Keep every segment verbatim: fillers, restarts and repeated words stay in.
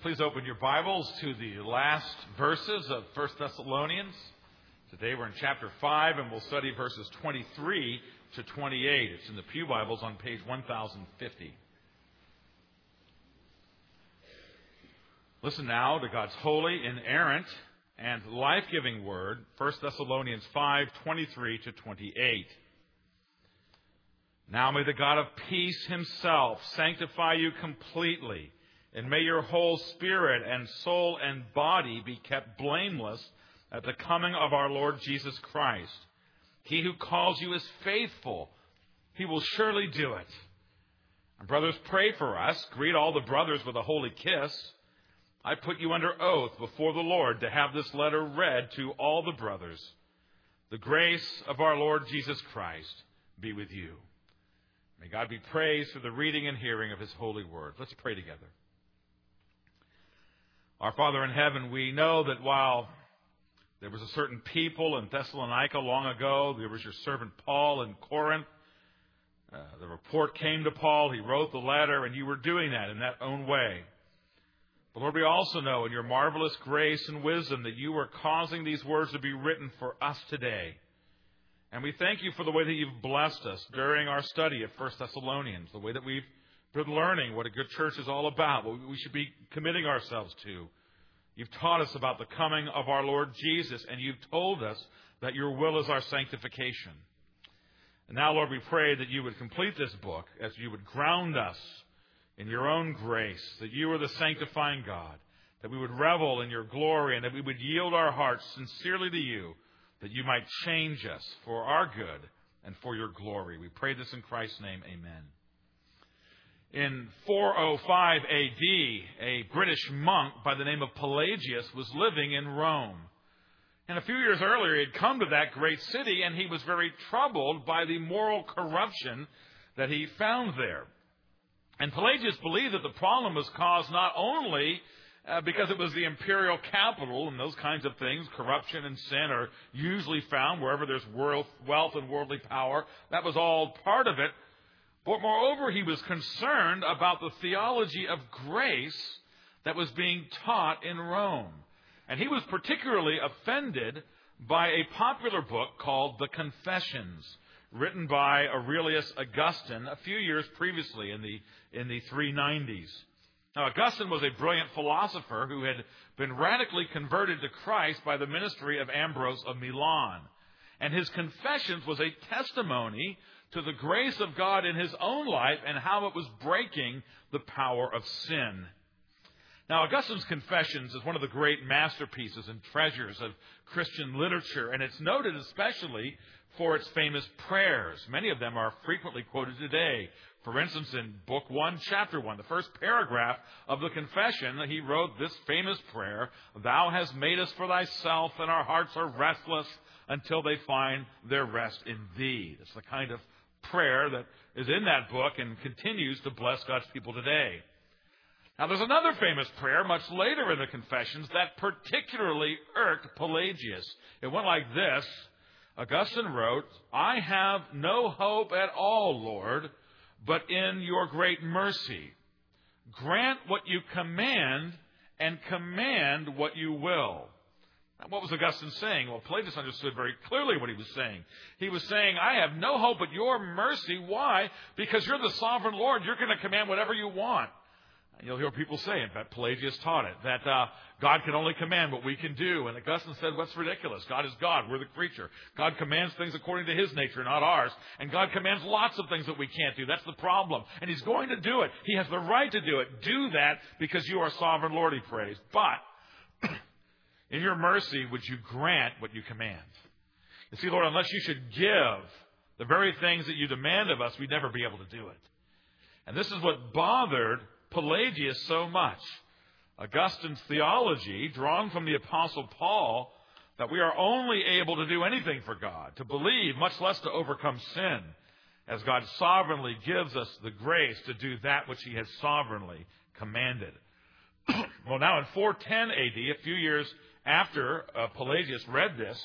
Please open your Bibles to the last verses of First Thessalonians. Today we're in chapter five, and we'll study verses twenty-three to twenty-eight. It's in the Pew Bibles on page one thousand fifty. Listen now to God's holy, inerrant, and life-giving word, First Thessalonians five, twenty-three to twenty-eight. Now may the God of peace himself sanctify you completely, and may your whole spirit and soul and body be kept blameless at the coming of our Lord Jesus Christ. He who calls you is faithful. He will surely do it. And brothers, pray for us. Greet all the brothers with a holy kiss. I put you under oath before the Lord to have this letter read to all the brothers. The grace of our Lord Jesus Christ be with you. May God be praised for the reading and hearing of his holy word. Let's pray together. Our Father in heaven, we know that while there was a certain people in Thessalonica long ago, there was your servant Paul in Corinth. Uh, the report came to Paul, he wrote the letter, and you were doing that in that own way. But Lord, we also know in your marvelous grace and wisdom that you are causing these words to be written for us today. And we thank you for the way that you've blessed us during our study of First Thessalonians, the way that we've been learning what a good church is all about, what we should be committing ourselves to. You've taught us about the coming of our Lord Jesus, and you've told us that your will is our sanctification. And now, Lord, we pray that you would complete this book as you would ground us in your own grace, that you are the sanctifying God, that we would revel in your glory, and that we would yield our hearts sincerely to you, that you might change us for our good and for your glory. We pray this in Christ's name. Amen. In four oh five A D, a British monk by the name of Pelagius was living in Rome. And a few years earlier, he had come to that great city, and he was very troubled by the moral corruption that he found there. And Pelagius believed that the problem was caused not only uh, because it was the imperial capital and those kinds of things. Corruption and sin are usually found wherever there's wealth and worldly power. That was all part of it. But moreover, he was concerned about the theology of grace that was being taught in Rome. And he was particularly offended by a popular book called The Confessions, written by Aurelius Augustine a few years previously in the, in the three nineties. Now, Augustine was a brilliant philosopher who had been radically converted to Christ by the ministry of Ambrose of Milan. And his Confessions was a testimony to the grace of God in his own life and how it was breaking the power of sin. Now, Augustine's Confessions is one of the great masterpieces and treasures of Christian literature, and it's noted especially for its famous prayers. Many of them are frequently quoted today. For instance, in Book one, Chapter one, the first paragraph of the Confession, he wrote this famous prayer, "Thou hast made us for thyself, and our hearts are restless until they find their rest in thee." It's the kind of prayer that is in that book and continues to bless God's people today. Now, there's another famous prayer much later in the Confessions that particularly irked Pelagius. It went like this. Augustine wrote, "I have no hope at all, Lord, but in your great mercy. Grant what you command and command what you will." Now, what was Augustine saying? Well, Pelagius understood very clearly what he was saying. He was saying, I have no hope but your mercy. Why? Because you're the sovereign Lord. You're going to command whatever you want. And you'll hear people say, in fact, Pelagius taught it, that uh, God can only command what we can do. And Augustine said, what's ridiculous? God is God. We're the creature. God commands things according to his nature, not ours. And God commands lots of things that we can't do. That's the problem. And he's going to do it. He has the right to do it. Do that because you are sovereign Lord, he prays. But in your mercy, would you grant what you command? You see, Lord, unless you should give the very things that you demand of us, we'd never be able to do it. And this is what bothered Pelagius so much. Augustine's theology, drawn from the Apostle Paul, that we are only able to do anything for God, to believe, much less to overcome sin, as God sovereignly gives us the grace to do that which he has sovereignly commanded. Well, now in four ten A D, a few years after uh, Pelagius read this,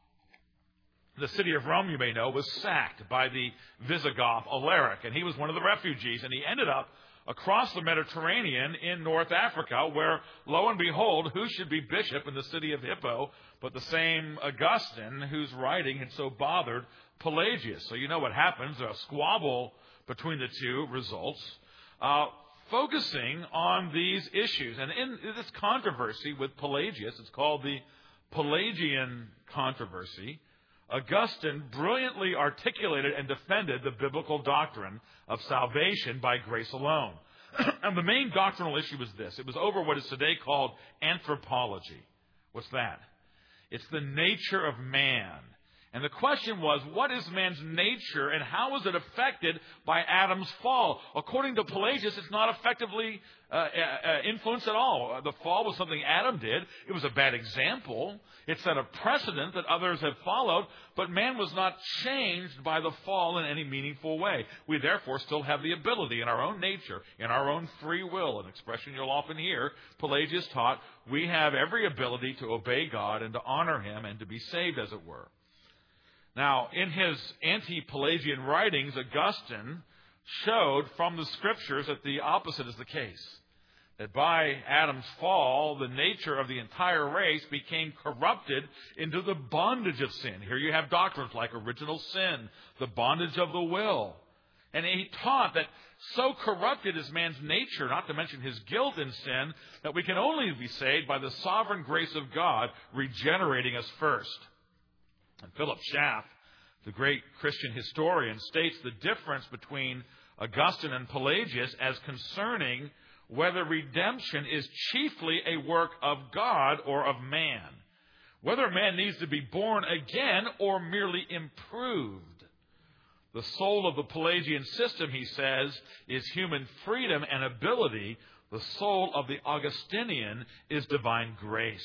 the city of Rome, you may know, was sacked by the Visigoth Alaric, and he was one of the refugees, and he ended up across the Mediterranean in North Africa, where, lo and behold, who should be bishop in the city of Hippo but the same Augustine whose writing had so bothered Pelagius. So you know what happens. A squabble between the two results, uh, focusing on these issues. And in this controversy with Pelagius, it's called the Pelagian controversy, Augustine brilliantly articulated and defended the biblical doctrine of salvation by grace alone. And the main doctrinal issue was this. It was over what is today called anthropology. What's that? It's the nature of man. And the question was, what is man's nature and how is it affected by Adam's fall? According to Pelagius, it's not effectively uh, uh, influenced at all. The fall was something Adam did. It was a bad example. It set a precedent that others have followed, but man was not changed by the fall in any meaningful way. We therefore still have the ability in our own nature, in our own free will, an expression you'll often hear, Pelagius taught, we have every ability to obey God and to honor Him and to be saved, as it were. Now, in his anti-Pelagian writings, Augustine showed from the Scriptures that the opposite is the case. That by Adam's fall, the nature of the entire race became corrupted into the bondage of sin. Here you have doctrines like original sin, the bondage of the will. And he taught that so corrupted is man's nature, not to mention his guilt in sin, that we can only be saved by the sovereign grace of God regenerating us first. And Philip Schaff, the great Christian historian, states the difference between Augustine and Pelagius as concerning whether redemption is chiefly a work of God or of man. Whether man needs to be born again or merely improved. The soul of the Pelagian system, he says, is human freedom and ability. The soul of the Augustinian is divine grace.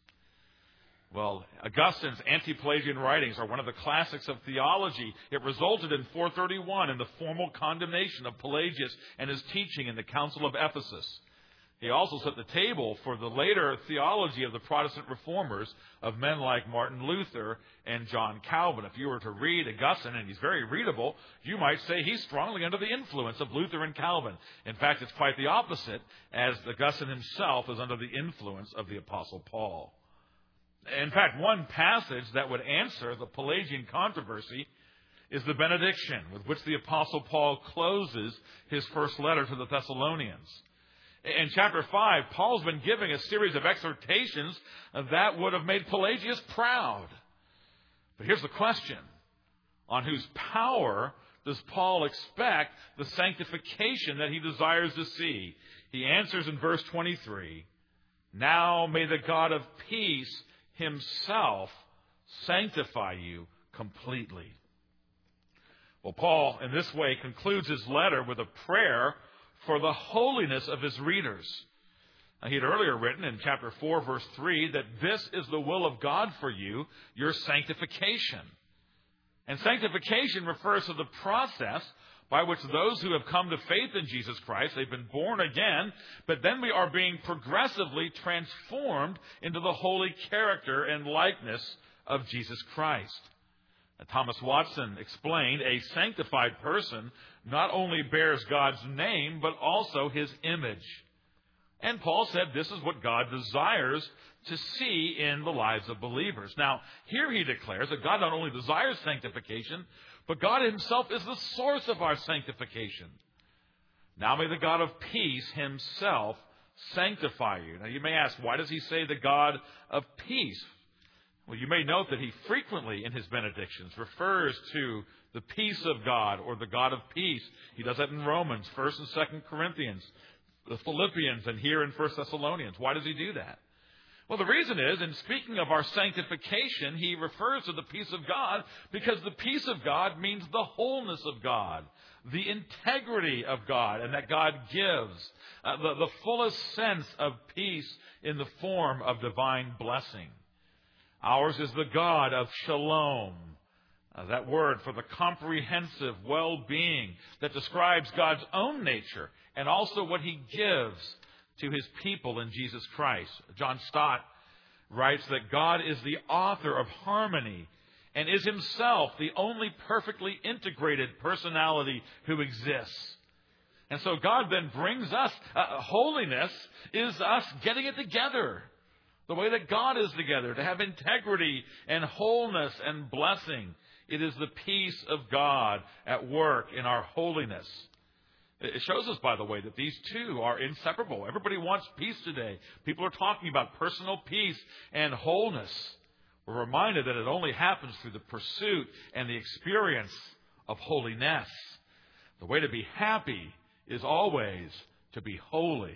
Well, Augustine's anti-Pelagian writings are one of the classics of theology. It resulted in four thirty-one in the formal condemnation of Pelagius and his teaching in the Council of Ephesus. He also set the table for the later theology of the Protestant reformers of men like Martin Luther and John Calvin. If you were to read Augustine, and he's very readable, you might say he's strongly under the influence of Luther and Calvin. In fact, it's quite the opposite, as Augustine himself is under the influence of the Apostle Paul. In fact, one passage that would answer the Pelagian controversy is the benediction with which the Apostle Paul closes his first letter to the Thessalonians. In chapter five, Paul's been giving a series of exhortations that would have made Pelagius proud. But here's the question. On whose power does Paul expect the sanctification that he desires to see? He answers in verse twenty-three, now may the God of peace Himself sanctify you completely. Well, Paul, in this way, concludes his letter with a prayer for the holiness of his readers. Now, he had earlier written in chapter four, verse three, that this is the will of God for you, your sanctification. And sanctification refers to the process by which those who have come to faith in Jesus Christ, they've been born again, but then we are being progressively transformed into the holy character and likeness of Jesus Christ. And Thomas Watson explained, a sanctified person not only bears God's name, but also His image. And Paul said this is what God desires to see in the lives of believers. Now, here he declares that God not only desires sanctification, but God Himself is the source of our sanctification. Now may the God of peace Himself sanctify you. Now you may ask, why does he say the God of peace? Well, you may note that he frequently in his benedictions refers to the peace of God or the God of peace. He does that in Romans, First and Second Corinthians, the Philippians, and here in First Thessalonians. Why does he do that? Well, the reason is, in speaking of our sanctification, he refers to the peace of God because the peace of God means the wholeness of God, the integrity of God, and that God gives uh, the, the fullest sense of peace in the form of divine blessing. Ours is the God of shalom, uh, that word for the comprehensive well-being that describes God's own nature and also what He gives to His people in Jesus Christ. John Stott writes that God is the author of harmony and is Himself the only perfectly integrated personality who exists. And so God then brings us, uh, holiness is us getting it together. The way that God is together, to have integrity and wholeness and blessing. It is the peace of God at work in our holiness. It shows us, by the way, that these two are inseparable. Everybody wants peace today. People are talking about personal peace and wholeness. We're reminded that it only happens through the pursuit and the experience of holiness. The way to be happy is always to be holy.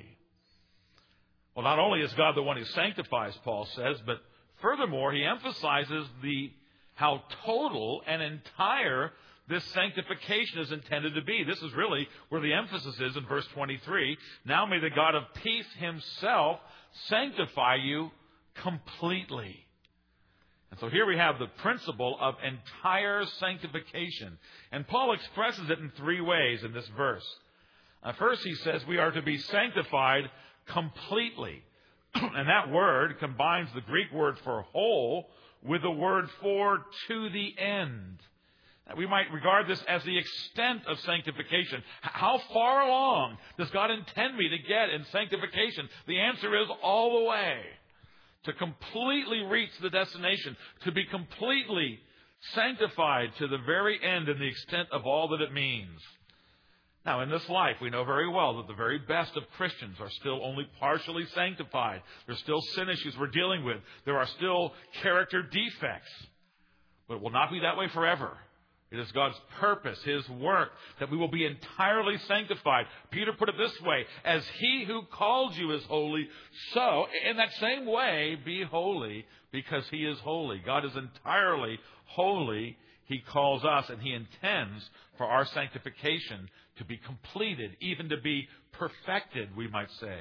Well, not only is God the one who sanctifies, Paul says, but furthermore, he emphasizes the how total and entire this sanctification is intended to be. This is really where the emphasis is in verse twenty-three. Now may the God of peace himself sanctify you completely. And so here we have the principle of entire sanctification. And Paul expresses it in three ways in this verse. Uh, first, he says we are to be sanctified completely. And that word combines the Greek word for whole with the word for to the end. We might regard this as the extent of sanctification. How far along does God intend me to get in sanctification? The answer is all the way. To completely reach the destination. To be completely sanctified to the very end and the extent of all that it means. Now, in this life, we know very well that the very best of Christians are still only partially sanctified. There's still sin issues we're dealing with. There are still character defects. But it will not be that way forever. It is God's purpose, his work, that we will be entirely sanctified. Peter put it this way, as he who called you is holy, so in that same way be holy, because he is holy. God is entirely holy. He calls us, and he intends for our sanctification to be completed, even to be perfected, we might say.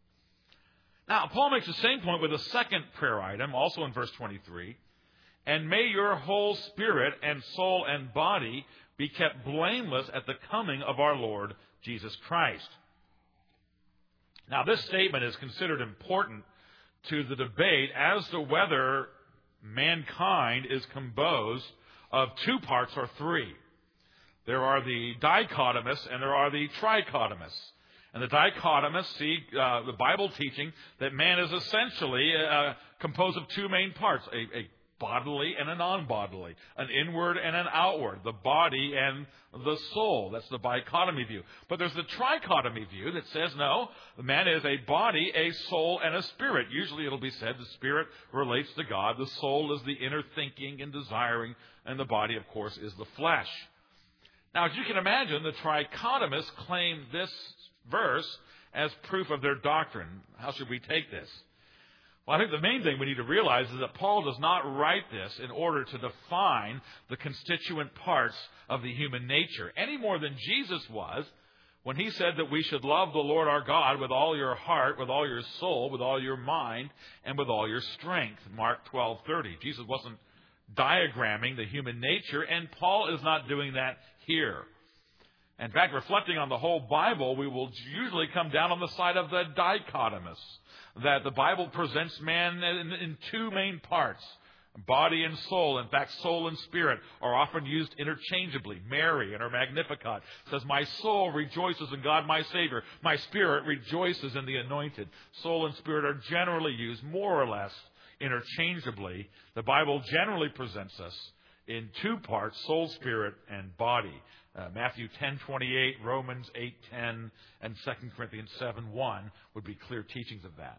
Now, Paul makes the same point with a second prayer item, also in verse twenty-three. And may your whole spirit and soul and body be kept blameless at the coming of our Lord Jesus Christ. Now, this statement is considered important to the debate as to whether mankind is composed of two parts or three. There are the dichotomists and there are the trichotomists. And the dichotomists see uh, the Bible teaching that man is essentially uh, composed of two main parts, a, a bodily and a non-bodily, an inward and an outward, the body and the soul. That's the bichotomy view. But there's the trichotomy view that says, no, the man is a body, a soul, and a spirit. Usually it'll be said the spirit relates to God, the soul is the inner thinking and desiring, and the body, of course, is the flesh. Now, as you can imagine, the trichotomists claim this verse as proof of their doctrine. How should we take this? Well, I think the main thing we need to realize is that Paul does not write this in order to define the constituent parts of the human nature, any more than Jesus was when he said that we should love the Lord our God with all your heart, with all your soul, with all your mind, and with all your strength. Mark twelve thirty. Jesus wasn't diagramming the human nature, and Paul is not doing that here. In fact, reflecting on the whole Bible, we will usually come down on the side of the dichotomists, that the Bible presents man in, in two main parts, body and soul. In fact, soul and spirit are often used interchangeably. Mary in her Magnificat says, my soul rejoices in God my Savior. My spirit rejoices in the Anointed. Soul and spirit are generally used more or less interchangeably. The Bible generally presents us in two parts, soul, spirit, and body. Uh, Matthew ten twenty-eight, Romans eight ten, and Second Corinthians seven one would be clear teachings of that.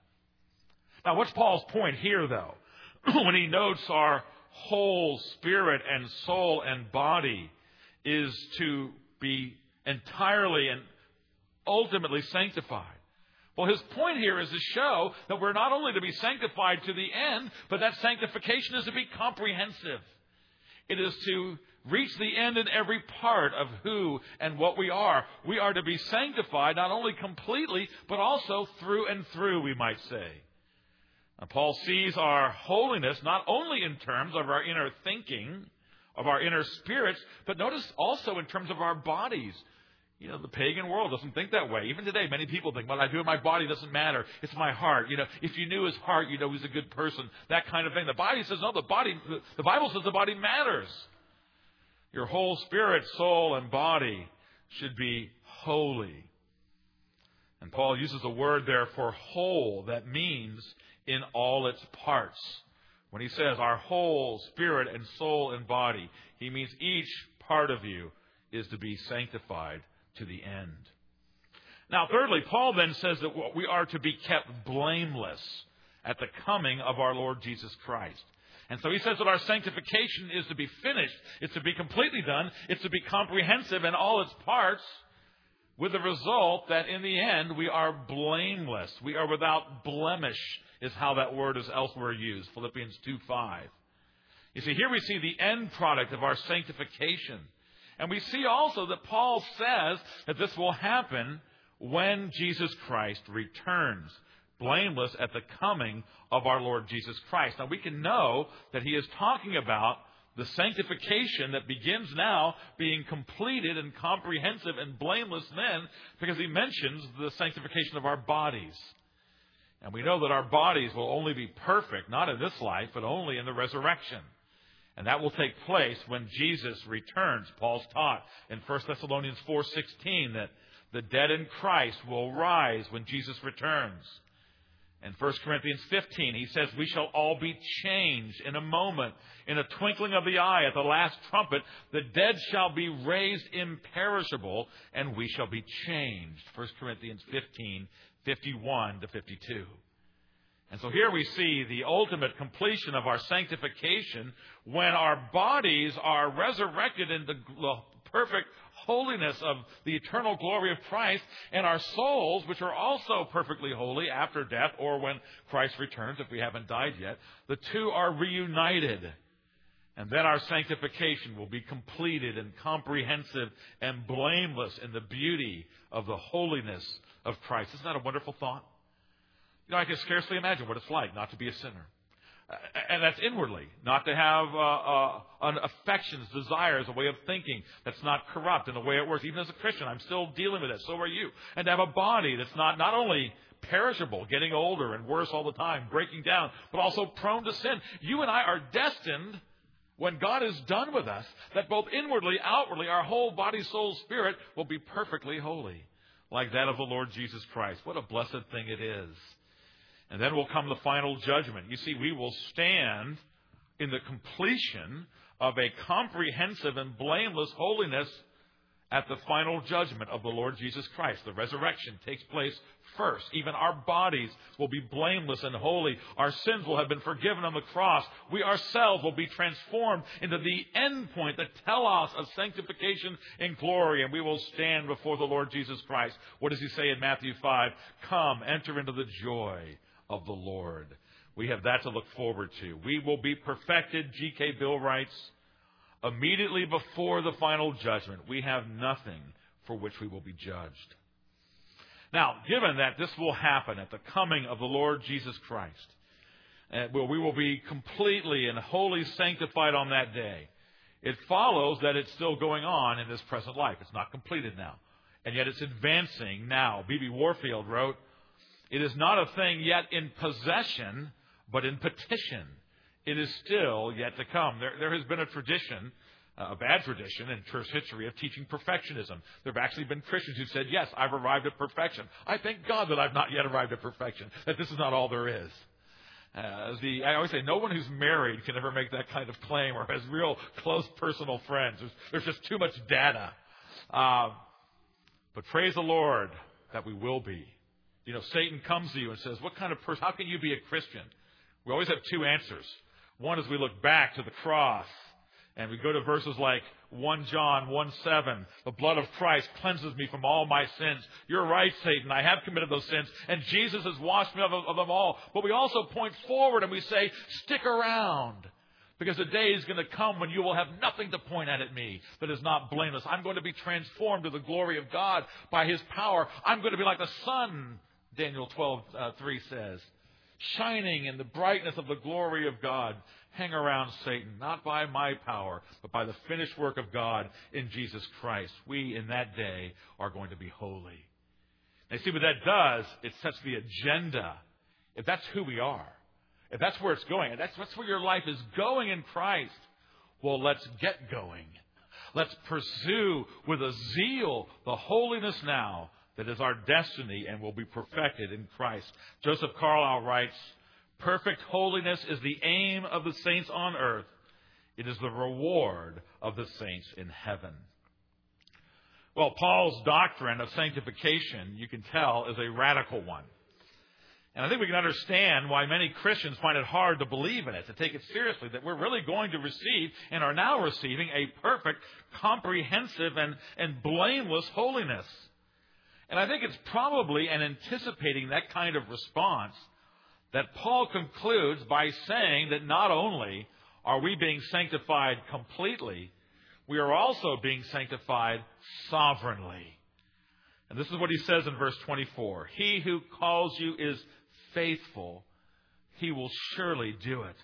Now, what's Paul's point here, though? When he notes our whole spirit and soul and body is to be entirely and ultimately sanctified. Well, his point here is to show that we're not only to be sanctified to the end, but that sanctification is to be comprehensive. It is to reach the end in every part of who and what we are. We are to be sanctified not only completely, but also through and through, we might say. Now, Paul sees our holiness not only in terms of our inner thinking, of our inner spirits, but notice also in terms of our bodies. You know, the pagan world doesn't think that way. Even today, many people think, what I do in my body doesn't matter. It's my heart. You know, if you knew his heart, you know he's a good person. That kind of thing. The body says, no, the body, the Bible says the body matters. Your whole spirit, soul, and body should be holy. And Paul uses the word there for whole. That means in all its parts. When he says our whole spirit and soul and body, he means each part of you is to be sanctified to the end. Now, thirdly, Paul then says that we are to be kept blameless at the coming of our Lord Jesus Christ. And so he says that our sanctification is to be finished. It's to be completely done. It's to be comprehensive in all its parts, with the result that in the end we are blameless. We are without blemish, is how that word is elsewhere used. Philippians two five. You see, here we see the end product of our sanctification. And we see also that Paul says that this will happen when Jesus Christ returns, blameless at the coming of our Lord Jesus Christ. Now, we can know that he is talking about the sanctification that begins now being completed and comprehensive and blameless then, because he mentions the sanctification of our bodies. And we know that our bodies will only be perfect, not in this life, but only in the resurrection. And that will take place when Jesus returns. Paul's taught in First Thessalonians four sixteen that the dead in Christ will rise when Jesus returns. In First Corinthians fifteen, he says, we shall all be changed in a moment, in a twinkling of the eye, at the last trumpet. The dead shall be raised imperishable, and we shall be changed. First Corinthians fifteen, fifty-one to fifty-two. And so here we see the ultimate completion of our sanctification when our bodies are resurrected in the perfect holiness of the eternal glory of Christ, and our souls, which are also perfectly holy after death or when Christ returns, if we haven't died yet, the two are reunited. And then our sanctification will be completed and comprehensive and blameless in the beauty of the holiness of Christ. Isn't that a wonderful thought? You know, I can scarcely imagine what it's like not to be a sinner. And that's inwardly, not to have uh, uh, an affections, desires, a way of thinking that's not corrupt in the way it works. Even as a Christian, I'm still dealing with it. So are you. And to have a body that's not, not only perishable, getting older and worse all the time, breaking down, but also prone to sin. You and I are destined, when God is done with us, that both inwardly, outwardly, our whole body, soul, spirit will be perfectly holy, like that of the Lord Jesus Christ. What a blessed thing it is. And then will come the final judgment. You see, we will stand in the completion of a comprehensive and blameless holiness at the final judgment of the Lord Jesus Christ. The resurrection takes place first. Even our bodies will be blameless and holy. Our sins will have been forgiven on the cross. We ourselves will be transformed into the end point, the telos of sanctification in glory, and we will stand before the Lord Jesus Christ. What does he say in Matthew five? Come, enter into the joy of the Lord. We have that to look forward to. We will be perfected, G K Bill writes, immediately before the final judgment. We have nothing for which we will be judged. Now, given that this will happen at the coming of the Lord Jesus Christ, uh, where we will be completely and wholly sanctified on that day, it follows that it's still going on in this present life. It's not completed now. And yet it's advancing now. B B Warfield wrote, it is not a thing yet in possession, but in petition. It is still yet to come. There, there has been a tradition, uh, a bad tradition in church history of teaching perfectionism. There have actually been Christians who said, yes, I've arrived at perfection. I thank God that I've not yet arrived at perfection, that this is not all there is. Uh, the, I always say no one who's married can ever make that kind of claim or has real close personal friends. There's, there's just too much data. Uh, but praise the Lord that we will be. You know, Satan comes to you and says, what kind of person, how can you be a Christian? We always have two answers. One is we look back to the cross and we go to verses like First John one seven. The blood of Christ cleanses me from all my sins. You're right, Satan. I have committed those sins and Jesus has washed me of, of them all. But we also point forward and we say, stick around. Because the day is going to come when you will have nothing to point at at me that is not blameless. I'm going to be transformed to the glory of God by his power. I'm going to be like the sun, Daniel twelve three says, shining in the brightness of the glory of God. Hang around Satan, not by my power, but by the finished work of God in Jesus Christ. We, in that day, are going to be holy. And see what that does, it sets the agenda. If that's who we are, if that's where it's going, if that's, that's where your life is going in Christ, well, let's get going. Let's pursue with a zeal the holiness now that is our destiny and will be perfected in Christ. Joseph Carlyle writes, "Perfect holiness is the aim of the saints on earth. It is the reward of the saints in heaven." Well, Paul's doctrine of sanctification, you can tell, is a radical one. And I think we can understand why many Christians find it hard to believe in it, to take it seriously, that we're really going to receive and are now receiving a perfect, comprehensive, and, and blameless holiness. And I think it's probably in anticipating that kind of response that Paul concludes by saying that not only are we being sanctified completely, we are also being sanctified sovereignly. And this is what he says in verse twenty-four. "He who calls you is faithful. He will surely do it."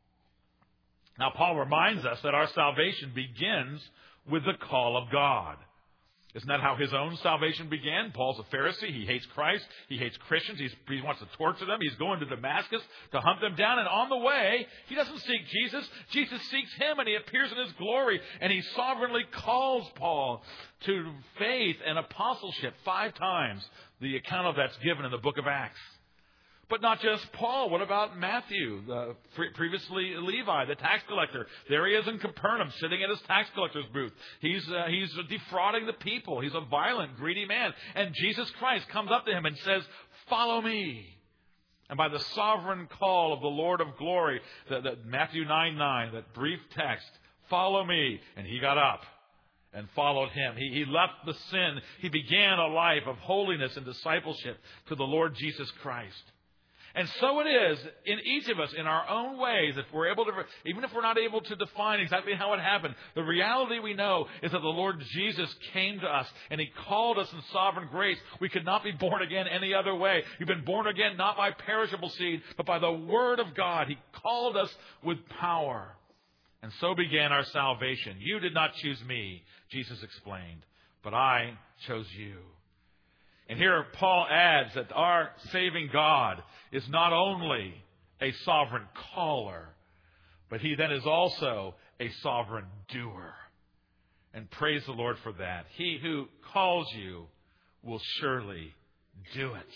Now, Paul reminds us that our salvation begins with the call of God. Isn't that how his own salvation began? Paul's a Pharisee. He hates Christ. He hates Christians. He's, he wants to torture them. He's going to Damascus to hunt them down. And on the way, he doesn't seek Jesus. Jesus seeks him, and he appears in his glory. And he sovereignly calls Paul to faith and apostleship five times. The account of that's given in the book of Acts. But not just Paul. What about Matthew, the previously Levi, the tax collector? There he is in Capernaum, sitting at his tax collector's booth. He's uh, he's defrauding the people. He's a violent, greedy man. And Jesus Christ comes up to him and says, "Follow me." And by the sovereign call of the Lord of glory, the, the Matthew nine nine, that brief text, "Follow me." And he got up and followed him. He, he left the sin. He began a life of holiness and discipleship to the Lord Jesus Christ. And so it is in each of us, in our own ways, if we're able to, even if we're not able to define exactly how it happened, the reality we know is that the Lord Jesus came to us and he called us in sovereign grace. We could not be born again any other way. You've been born again not by perishable seed, but by the word of God. He called us with power. And so began our salvation. "You did not choose me," Jesus explained, "but I chose you." And here Paul adds that our saving God is not only a sovereign caller, but he then is also a sovereign doer. And praise the Lord for that. He who calls you will surely do it.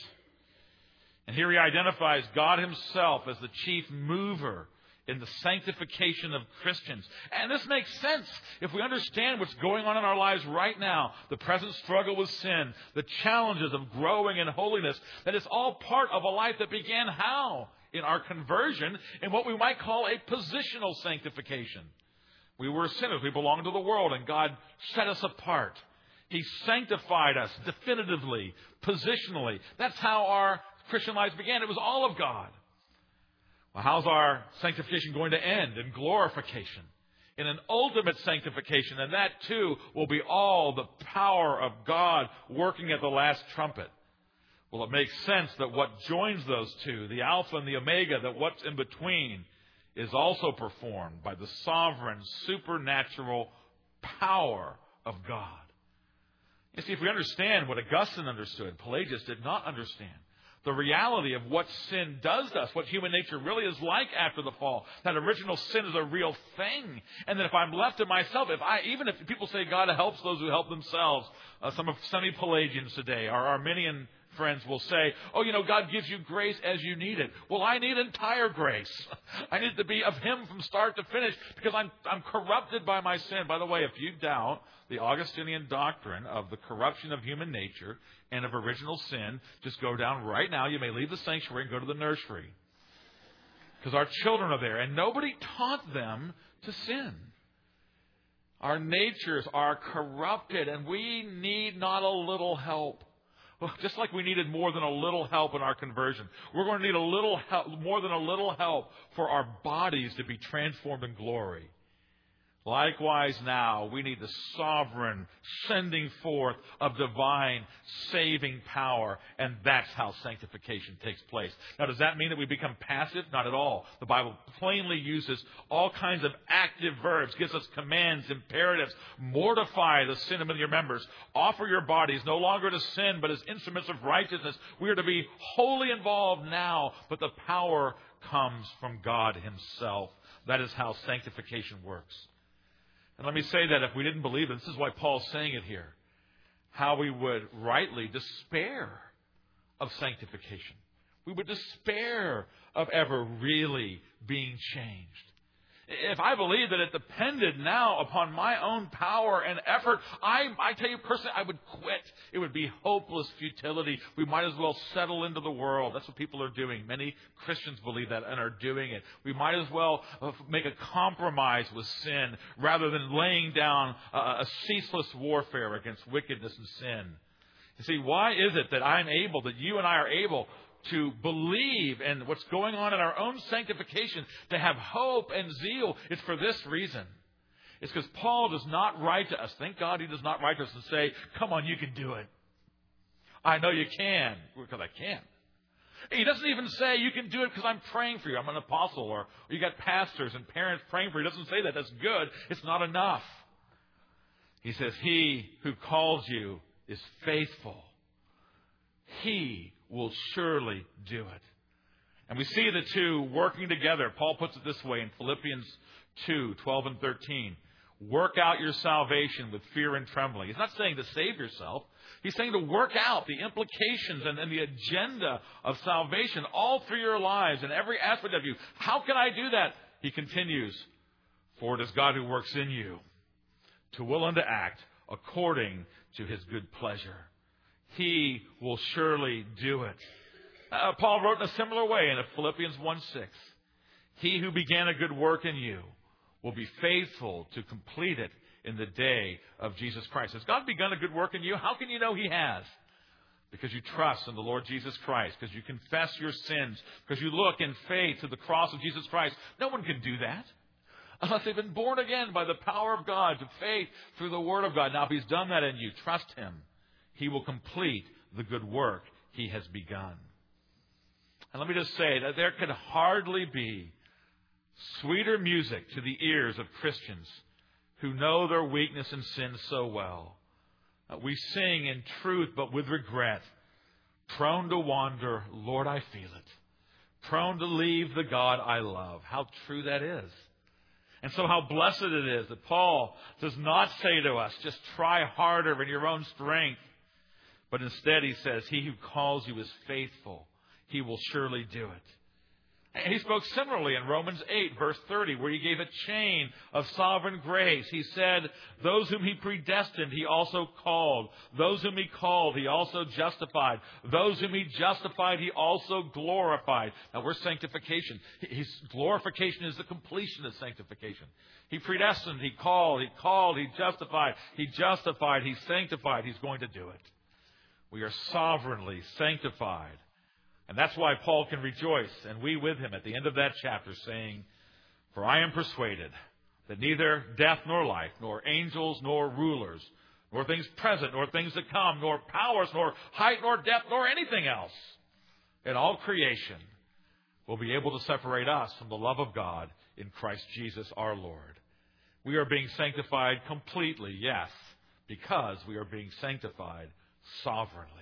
And here he identifies God himself as the chief mover in the sanctification of Christians. And this makes sense if we understand what's going on in our lives right now, the present struggle with sin, the challenges of growing in holiness, that it's all part of a life that began how? In our conversion, in what we might call a positional sanctification. We were sinners. We belonged to the world, and God set us apart. He sanctified us definitively, positionally. That's how our Christian lives began. It was all of God. Well, how's our sanctification going to end? In glorification, in an ultimate sanctification, and that too will be all the power of God working at the last trumpet. Well, it makes sense that what joins those two, the Alpha and the Omega, that what's in between is also performed by the sovereign, supernatural power of God. You see, if we understand what Augustine understood, Pelagius did not understand. The reality of what sin does to us, what human nature really is like after the fall. That original sin is a real thing. And that if I'm left to myself, if I, even if people say God helps those who help themselves, uh, some of semi-Pelagians today, our Arminian friends will say, oh, you know, God gives you grace as you need it. Well, I need entire grace. I need to be of him from start to finish because I'm, I'm corrupted by my sin. By the way, if you doubt the Augustinian doctrine of the corruption of human nature and of original sin, just go down right now. You may leave the sanctuary and go to the nursery because our children are there and nobody taught them to sin. Our natures are corrupted and we need not a little help. Well, just like we needed more than a little help in our conversion, we're going to need a little help, more than a little help for our bodies to be transformed in glory. Likewise now, we need the sovereign sending forth of divine saving power, and that's how sanctification takes place. Now, does that mean that we become passive? Not at all. The Bible plainly uses all kinds of active verbs, gives us commands, imperatives. Mortify the sin among your members. Offer your bodies no longer to sin, but as instruments of righteousness. We are to be wholly involved now, but the power comes from God himself. That is how sanctification works. And let me say that if we didn't believe it, this is why Paul's saying it here. how we would rightly despair of sanctification. We would despair of ever really being changed. If I believed that it depended now upon my own power and effort, I, I tell you personally, I would quit. It would be hopeless futility. We might as well settle into the world. That's what people are doing. Many Christians believe that and are doing it. We might as well make a compromise with sin rather than laying down a, a ceaseless warfare against wickedness and sin. You see, why is it that I'm able, that you and I are able to believe in what's going on in our own sanctification, to have hope and zeal? It's for this reason. It's because Paul does not write to us. Thank God he does not write to us and say, come on, you can do it. I know you can, because I can. He doesn't even say you can do it because I'm praying for you. I'm an apostle, or, or you got pastors and parents praying for you. He doesn't say that. That's good. It's not enough. He says, he who calls you is faithful. He will surely do it. And we see the two working together. Paul puts it this way in Philippians two, twelve and thirteen. Work out your salvation with fear and trembling. He's not saying to save yourself. He's saying to work out the implications and, and the agenda of salvation all through your lives and every aspect of you. How can I do that? He continues, for it is God who works in you to will and to act according to his good pleasure. He will surely do it. Uh, Paul wrote in a similar way in Philippians one six. He who began a good work in you will be faithful to complete it in the day of Jesus Christ. Has God begun a good work in you? How can you know he has? Because you trust in the Lord Jesus Christ, because you confess your sins, because you look in faith to the cross of Jesus Christ. No one can do that unless they've been born again by the power of God, to faith through the Word of God. Now, if he's done that in you, trust him. He will complete the good work he has begun. And let me just say that there can hardly be sweeter music to the ears of Christians who know their weakness and sin so well. We sing in truth, but with regret. Prone to wander, Lord, I feel it. Prone to leave the God I love. How true that is. And so how blessed it is that Paul does not say to us, just try harder in your own strength. But instead he says, he who calls you is faithful. He will surely do it. And he spoke similarly in Romans eight, verse thirty, where he gave a chain of sovereign grace. He said, those whom he predestined, he also called. Those whom he called, he also justified. Those whom he justified, he also glorified. Now, where's sanctification? His glorification is the completion of sanctification. He predestined, he called, he called, he justified, he justified, he sanctified. He's going to do it. We are sovereignly sanctified. And that's why Paul can rejoice, and we with him at the end of that chapter, saying, for I am persuaded that neither death nor life, nor angels nor rulers, nor things present, nor things to come, nor powers, nor height, nor depth, nor anything else in all creation will be able to separate us from the love of God in Christ Jesus our Lord. We are being sanctified completely, yes, because we are being sanctified sovereignly.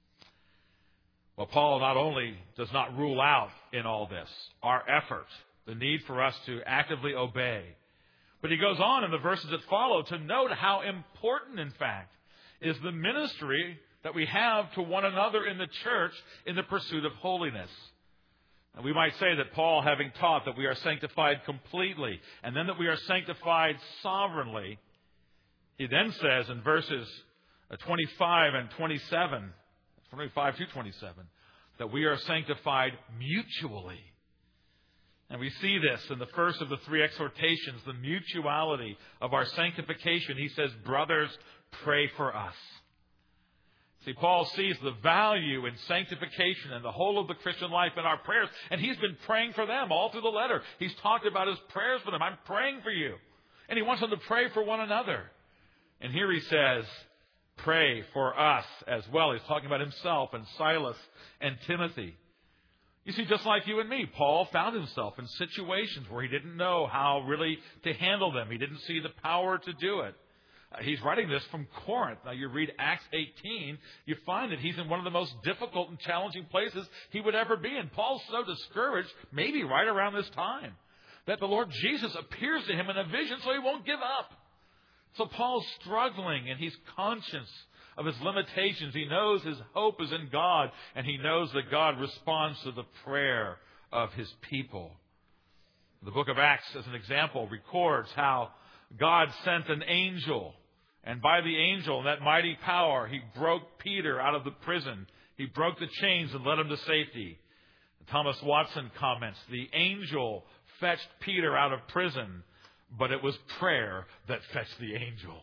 Well, Paul not only does not rule out in all this our effort, the need for us to actively obey, but he goes on in the verses that follow to note how important, in fact, is the ministry that we have to one another in the church in the pursuit of holiness. And we might say that Paul, having taught that we are sanctified completely, and then that we are sanctified sovereignly, he then says in verses twenty-five and twenty-seven, twenty-five to twenty-seven, that we are sanctified mutually. And we see this in the first of the three exhortations, the mutuality of our sanctification. He says, brothers, pray for us. See, Paul sees the value in sanctification and the whole of the Christian life in our prayers, and he's been praying for them all through the letter. He's talked about his prayers for them. I'm praying for you. And he wants them to pray for one another. And here he says, pray for us as well. He's talking about himself and Silas and Timothy. You see, just like you and me, Paul found himself in situations where he didn't know how really to handle them. He didn't see the power to do it. Uh, he's writing this from Corinth. Now, you read Acts eighteen, you find that he's in one of the most difficult and challenging places he would ever be in. Paul's so discouraged, maybe right around this time, that the Lord Jesus appears to him in a vision so he won't give up. So Paul's struggling, and he's conscious of his limitations. He knows his hope is in God, and he knows that God responds to the prayer of his people. The book of Acts, as an example, records how God sent an angel, and by the angel and that mighty power, he broke Peter out of the prison. He broke the chains and led him to safety. Thomas Watson comments, the angel fetched Peter out of prison, but it was prayer that fetched the angel.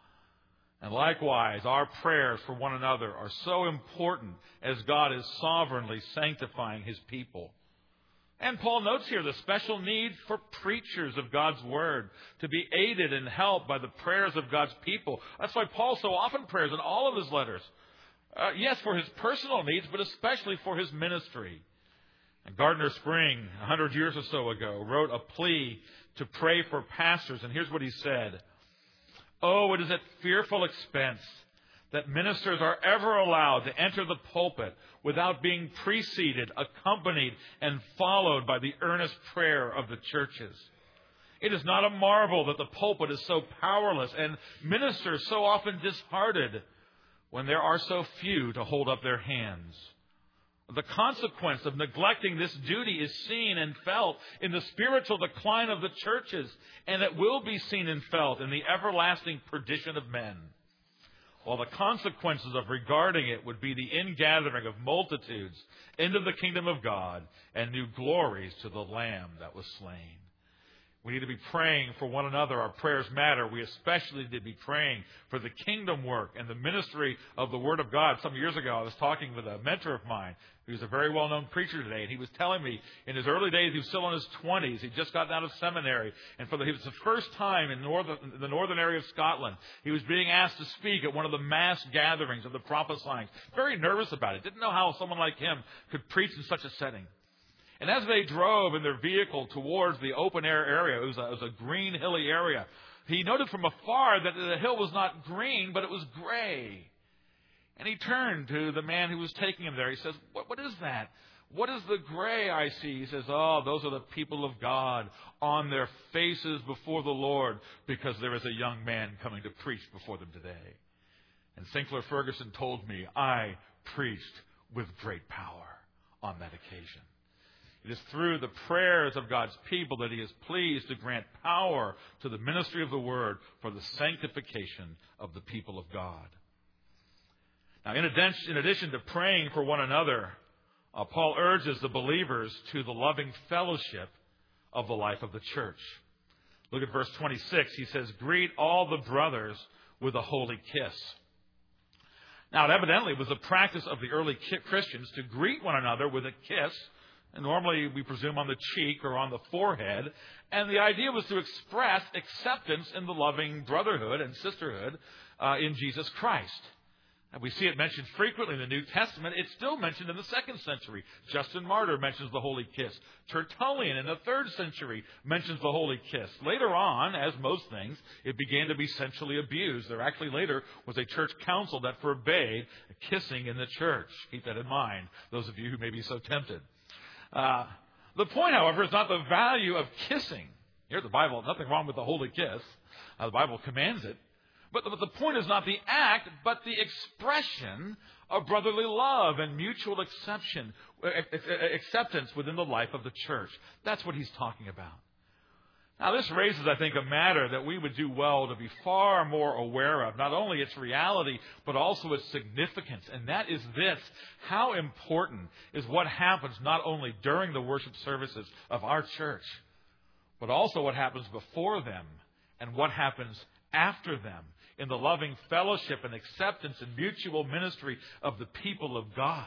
And likewise, our prayers for one another are so important as God is sovereignly sanctifying his people. And Paul notes here the special need for preachers of God's word to be aided and helped by the prayers of God's people. That's why Paul so often prays in all of his letters. Uh, yes, for his personal needs, but especially for his ministry. And Gardner Spring, a hundred years or so ago, wrote a plea to pray for pastors. And here's what he said. Oh, it is at fearful expense that ministers are ever allowed to enter the pulpit without being preceded, accompanied, and followed by the earnest prayer of the churches. It is not a marvel that the pulpit is so powerless and ministers so often disheartened when there are so few to hold up their hands. The consequence of neglecting this duty is seen and felt in the spiritual decline of the churches, and it will be seen and felt in the everlasting perdition of men. While the consequences of regarding it would be the ingathering of multitudes into the kingdom of God and new glories to the Lamb that was slain. We need to be praying for one another. Our prayers matter. We especially need to be praying for the kingdom work and the ministry of the Word of God. Some years ago, I was talking with a mentor of mine who's a very well-known preacher today, and he was telling me in his early days, he was still in his twenties. He'd just gotten out of seminary, and for the, it was the first time in northern, the northern area of Scotland, he was being asked to speak at one of the mass gatherings of the prophesying. Very nervous about it. Didn't know how someone like him could preach in such a setting. And as they drove in their vehicle towards the open air area, it was, a, it was a green, hilly area, he noted from afar that the hill was not green, but it was gray. And he turned to the man who was taking him there. He says, what, what is that? What is the gray I see? He says, oh, those are the people of God on their faces before the Lord, because there is a young man coming to preach before them today. And Sinclair Ferguson told me, I preached with great power on that occasion. It is through the prayers of God's people that he is pleased to grant power to the ministry of the Word for the sanctification of the people of God. Now, in addition, in addition to praying for one another, uh, Paul urges the believers to the loving fellowship of the life of the church. Look at verse twenty-six. He says, greet all the brothers with a holy kiss. Now, it evidently was the practice of the early Christians to greet one another with a kiss. And normally, we presume on the cheek or on the forehead. And the idea was to express acceptance in the loving brotherhood and sisterhood uh, in Jesus Christ. And we see it mentioned frequently in the New Testament. It's still mentioned in the second century. Justin Martyr mentions the holy kiss. Tertullian in the third century mentions the holy kiss. Later on, as most things, it began to be centrally abused. There actually later was a church council that forbade kissing in the church. Keep that in mind, those of you who may be so tempted. Uh, the point, however, is not the value of kissing. Here at the Bible, nothing wrong with the holy kiss. Uh, the Bible commands it. But the, but the point is not the act, but the expression of brotherly love and mutual acceptance, acceptance within the life of the church. That's what he's talking about. Now, this raises, I think, a matter that we would do well to be far more aware of, not only its reality, but also its significance. And that is this: how important is what happens not only during the worship services of our church, but also what happens before them and what happens after them in the loving fellowship and acceptance and mutual ministry of the people of God.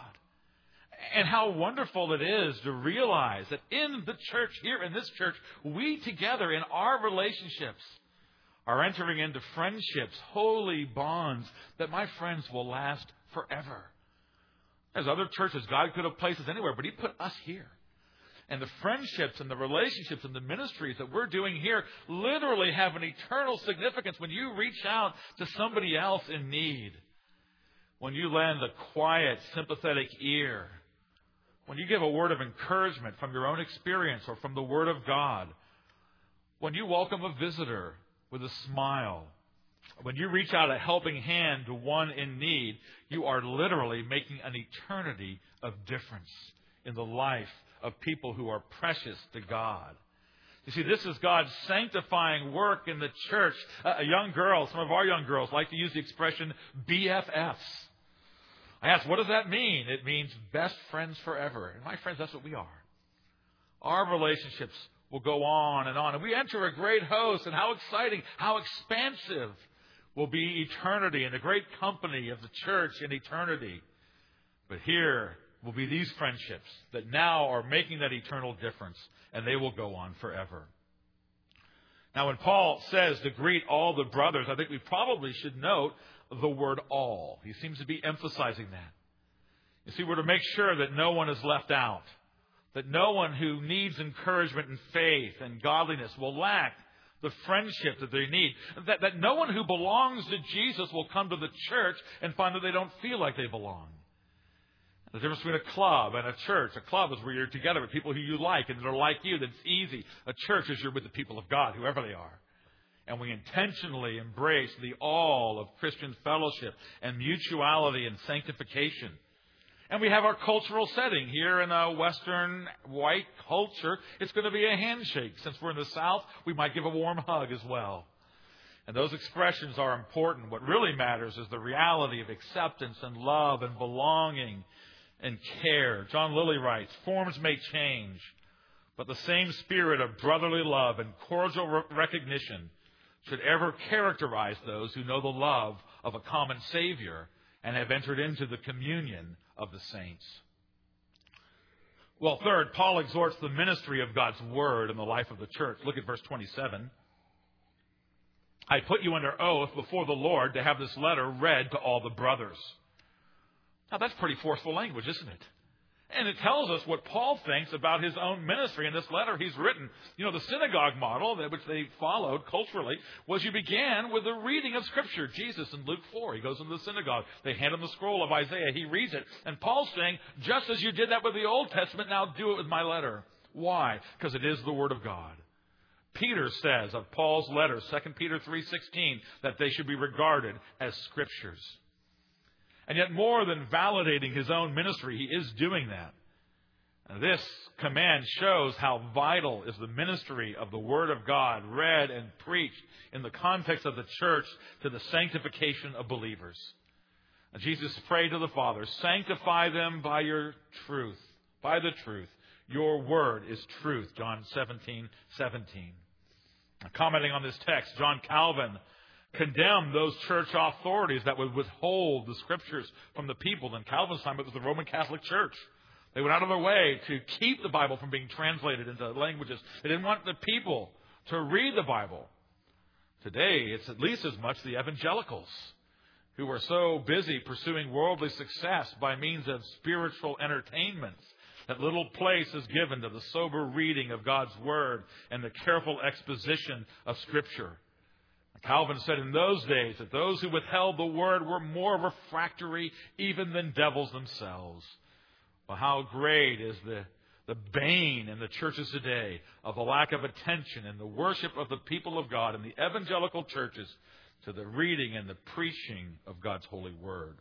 And how wonderful it is to realize that in the church, here in this church, we together in our relationships are entering into friendships, holy bonds that, my friends, will last forever. There's other churches God could have placed us anywhere, but He put us here. And the friendships and the relationships and the ministries that we're doing here literally have an eternal significance when you reach out to somebody else in need. When you lend a quiet, sympathetic ear. When you give a word of encouragement from your own experience or from the Word of God. When you welcome a visitor with a smile. When you reach out a helping hand to one in need, you are literally making an eternity of difference in the life of people who are precious to God. You see, this is God's sanctifying work in the church. Uh, young girls, some of our young girls like to use the expression B F Fs. I ask, what does that mean? It means best friends forever. And my friends, that's what we are. Our relationships will go on and on. And we enter a great host, and how exciting, how expansive will be eternity and the great company of the church in eternity. But here will be these friendships that now are making that eternal difference, and they will go on forever. Now, when Paul says to greet all the brothers, I think we probably should note the word all. He seems to be emphasizing that. You see, we're to make sure that no one is left out, that no one who needs encouragement and faith and godliness will lack the friendship that they need, that, that no one who belongs to Jesus will come to the church and find that they don't feel like they belong. The difference between a club and a church. A club is where you're together with people who you like and that are like you. That's easy. A church is you're with the people of God, whoever they are. And we intentionally embrace the all of Christian fellowship and mutuality and sanctification. And we have our cultural setting here in a Western white culture. It's going to be a handshake. Since we're in the South, we might give a warm hug as well. And those expressions are important. What really matters is the reality of acceptance and love and belonging and care. John Lilly writes, forms may change, but the same spirit of brotherly love and cordial re- recognition should ever characterize those who know the love of a common Savior and have entered into the communion of the saints. Well, third, Paul exhorts the ministry of God's Word in the life of the church. Look at verse twenty-seven. I put you under oath before the Lord to have this letter read to all the brothers. Now, that's pretty forceful language, isn't it? And it tells us what Paul thinks about his own ministry in this letter he's written. You know, the synagogue model, which they followed culturally, was you began with the reading of Scripture. Jesus in Luke four, he goes into the synagogue. They hand him the scroll of Isaiah. He reads it. And Paul's saying, just as you did that with the Old Testament, now do it with my letter. Why? Because it is the Word of God. Peter says of Paul's letter, Second Peter three sixteen, that they should be regarded as Scriptures. And yet more than validating his own ministry, he is doing that. And this command shows how vital is the ministry of the Word of God read and preached in the context of the church to the sanctification of believers. And Jesus prayed to the Father, sanctify them by your truth, by the truth. Your word is truth, John seventeen seventeen. Commenting on this text, John Calvin condemned those church authorities that would withhold the Scriptures from the people. In Calvin's time, it was the Roman Catholic Church. They went out of their way to keep the Bible from being translated into languages. They didn't want the people to read the Bible. Today, it's at least as much the evangelicals who are so busy pursuing worldly success by means of spiritual entertainments that little place is given to the sober reading of God's Word and the careful exposition of Scripture. Calvin said in those days that those who withheld the Word were more refractory even than devils themselves. Well, how great is the, the bane in the churches today of the lack of attention in the worship of the people of God in the evangelical churches to the reading and the preaching of God's holy Word.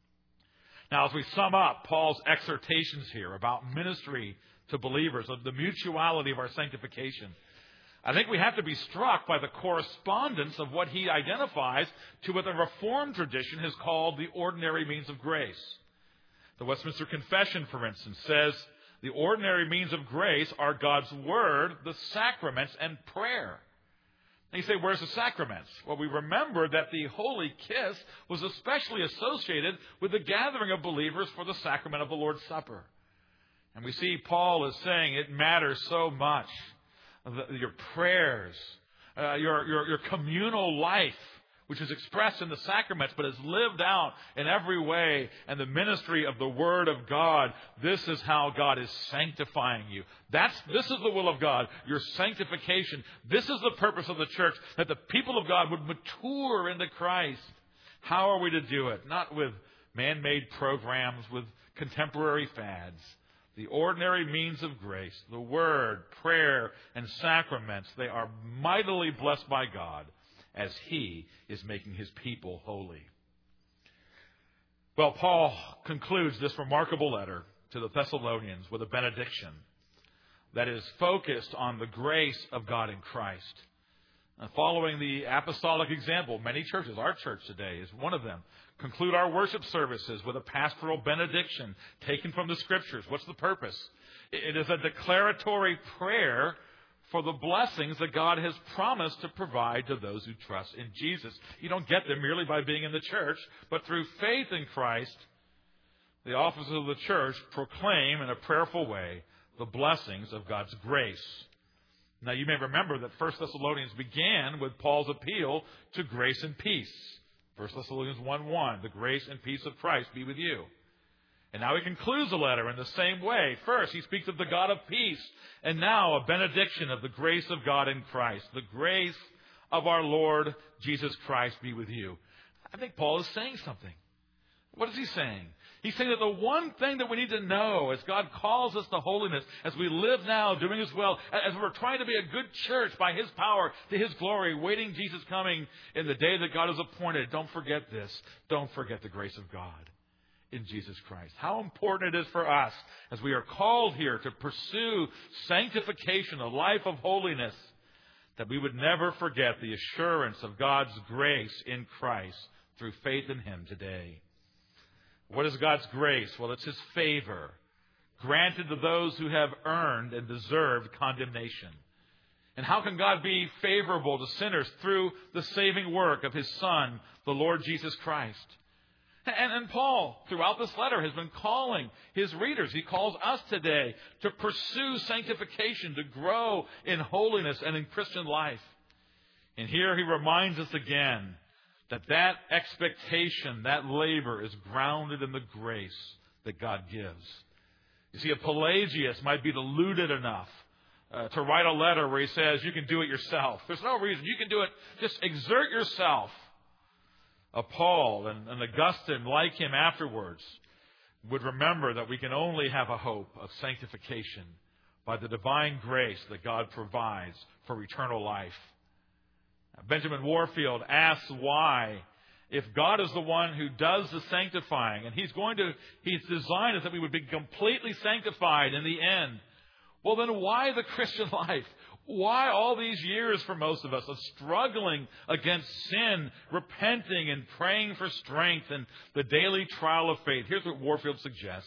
Now, as we sum up Paul's exhortations here about ministry to believers, of the mutuality of our sanctification, I think we have to be struck by the correspondence of what he identifies to what the Reformed tradition has called the ordinary means of grace. The Westminster Confession, for instance, says the ordinary means of grace are God's Word, the sacraments, and prayer. And you say, where's the sacraments? Well, we remember that the Holy Kiss was especially associated with the gathering of believers for the sacrament of the Lord's Supper. And we see Paul is saying it matters so much. The, your prayers, uh, your, your, your communal life, which is expressed in the sacraments, but is lived out in every way, and the ministry of the Word of God. This is how God is sanctifying you. That's, this is the will of God, your sanctification. This is the purpose of the church, that the people of God would mature into Christ. How are we to do it? Not with man-made programs, with contemporary fads. The ordinary means of grace, the Word, prayer, and sacraments, they are mightily blessed by God. as He is making His people holy. Well, Paul concludes this remarkable letter to the Thessalonians with a benediction that is focused on the grace of God in Christ. And following the apostolic example, many churches, our church today is one of them, conclude our worship services with a pastoral benediction taken from the Scriptures. What's the purpose? It is a declaratory prayer for the blessings that God has promised to provide to those who trust in Jesus. You don't get them merely by being in the church, but through faith in Christ, the officers of the church proclaim in a prayerful way the blessings of God's grace. Now, you may remember that First Thessalonians began with Paul's appeal to grace and peace. First Thessalonians one one, the grace and peace of Christ be with you. And now he concludes the letter in the same way. First, he speaks of the God of peace, and now a benediction of the grace of God in Christ. The grace of our Lord Jesus Christ be with you. I think Paul is saying something. What is he saying? He's saying that the one thing that we need to know as God calls us to holiness, as we live now doing His will, as we're trying to be a good church by His power to His glory, waiting Jesus coming in the day that God has appointed, don't forget this. Don't forget the grace of God in Jesus Christ. How important it is for us as we are called here to pursue sanctification, a life of holiness, that we would never forget the assurance of God's grace in Christ through faith in Him today. What is God's grace? Well, it's His favor, granted to those who have earned and deserved condemnation. And how can God be favorable to sinners? Through the saving work of His Son, the Lord Jesus Christ. And, and Paul, throughout this letter, has been calling his readers, he calls us today, to pursue sanctification, to grow in holiness and in Christian life. And here he reminds us again that that expectation, that labor is grounded in the grace that God gives. You see, a Pelagius might be deluded enough uh, to write a letter where he says, you can do it yourself. There's no reason. You can do it. Just exert yourself. A Paul and an Augustine, like him afterwards, would remember that we can only have a hope of sanctification by the divine grace that God provides for eternal life. Benjamin Warfield asks why, if God is the one who does the sanctifying, and He's going to, He's designed us that we would be completely sanctified in the end, well then why the Christian life? Why all these years for most of us of struggling against sin, repenting and praying for strength and the daily trial of faith? Here's what Warfield suggests.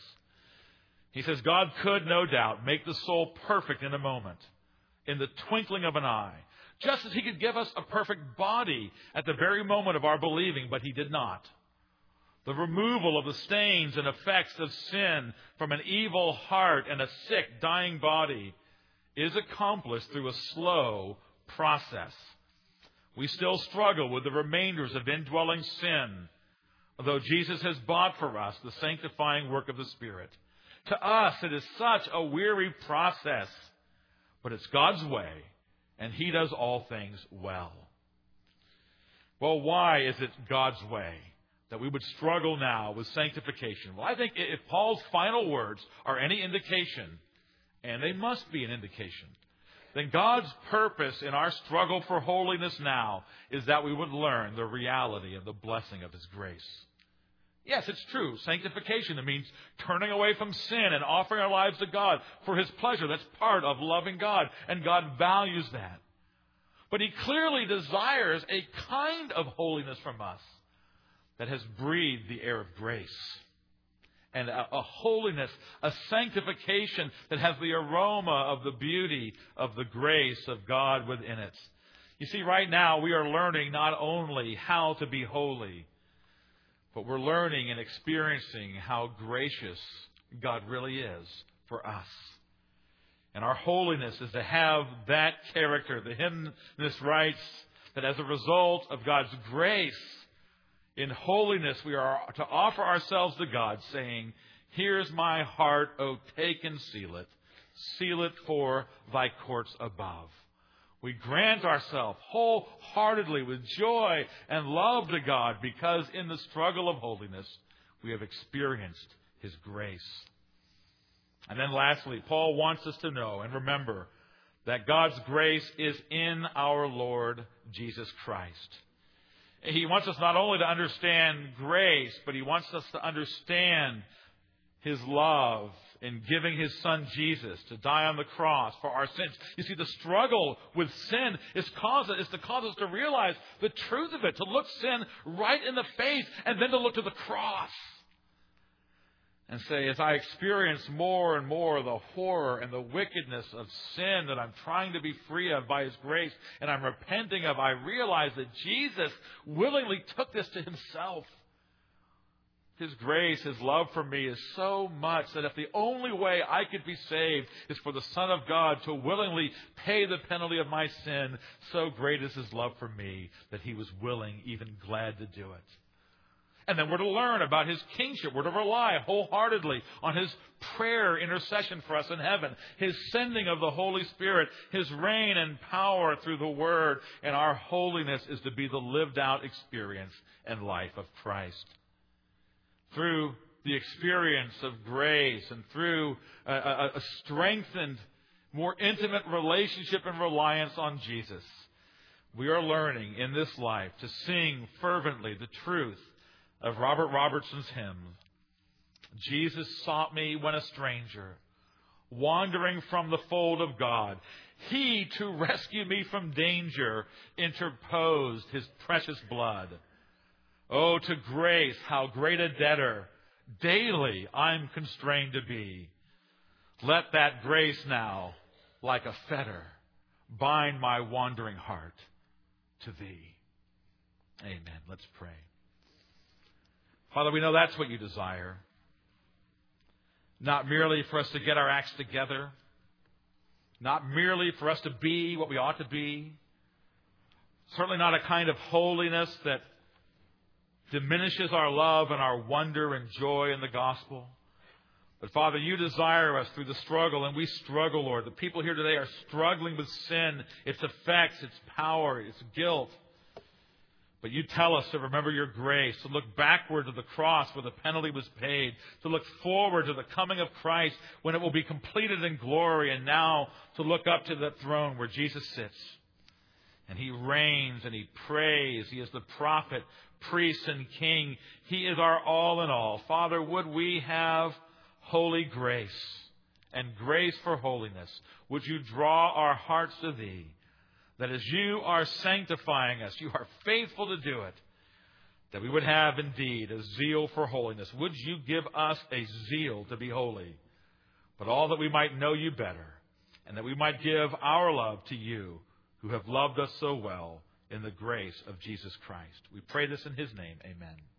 He says, God could, no doubt, make the soul perfect in a moment, in the twinkling of an eye, just as He could give us a perfect body at the very moment of our believing, but He did not. The removal of the stains and effects of sin from an evil heart and a sick, dying body is accomplished through a slow process. We still struggle with the remainders of indwelling sin, although Jesus has bought for us the sanctifying work of the Spirit. To us, it is such a weary process, but it's God's way, and He does all things well. Well, why is it God's way that we would struggle now with sanctification? Well, I think if Paul's final words are any indication, and they must be an indication, then God's purpose in our struggle for holiness now is that we would learn the reality and the blessing of His grace. Yes, it's true. Sanctification, it means turning away from sin and offering our lives to God for His pleasure. That's part of loving God, and God values that. But He clearly desires a kind of holiness from us that has breathed the air of grace. And a, a holiness, a sanctification that has the aroma of the beauty of the grace of God within it. You see, right now we are learning not only how to be holy, but we're learning and experiencing how gracious God really is for us. And our holiness is to have that character. The hymnist writes that as a result of God's grace, in holiness, we are to offer ourselves to God, saying, here's my heart, O take and seal it. Seal it for thy courts above. We grant ourselves wholeheartedly with joy and love to God because in the struggle of holiness, we have experienced His grace. And then lastly, Paul wants us to know and remember that God's grace is in our Lord Jesus Christ. He wants us not only to understand grace, but He wants us to understand His love in giving His Son Jesus to die on the cross for our sins. You see, the struggle with sin is, cause, is to cause us to realize the truth of it, to look sin right in the face and then to look to the cross and say, as I experience more and more the horror and the wickedness of sin that I'm trying to be free of by His grace and I'm repenting of, I realize that Jesus willingly took this to Himself. His grace, His love for me is so much that if the only way I could be saved is for the Son of God to willingly pay the penalty of my sin, so great is His love for me that He was willing, even glad to do it. And then we're to learn about His kingship. We're to rely wholeheartedly on His prayer intercession for us in heaven, His sending of the Holy Spirit, His reign and power through the Word, and our holiness is to be the lived out experience and life of Christ. Through the experience of grace and through a, a, a strengthened, more intimate relationship and reliance on Jesus, we are learning in this life to sing fervently the truth of Robert Robertson's hymn, Jesus sought me when a stranger, wandering from the fold of God. He, to rescue me from danger, interposed His precious blood. Oh, to grace, how great a debtor daily I'm constrained to be. Let that grace now, like a fetter, bind my wandering heart to Thee. Amen. Let's pray. Father, we know that's what You desire. Not merely for us to get our acts together. Not merely for us to be what we ought to be. Certainly not a kind of holiness that diminishes our love and our wonder and joy in the gospel. But Father, You desire us through the struggle, and we struggle, Lord. The people here today are struggling with sin, its effects, its power, its guilt. But You tell us to remember Your grace, to look backward to the cross where the penalty was paid, to look forward to the coming of Christ when it will be completed in glory, and now to look up to that throne where Jesus sits. And He reigns and He prays. He is the prophet, priest, and king. He is our all in all. Father, would we have holy grace and grace for holiness? Would You draw our hearts to Thee? That as You are sanctifying us, You are faithful to do it, that we would have indeed a zeal for holiness. Would You give us a zeal to be holy, but all that we might know You better, and that we might give our love to You, who have loved us so well in the grace of Jesus Christ. We pray this in His name. Amen.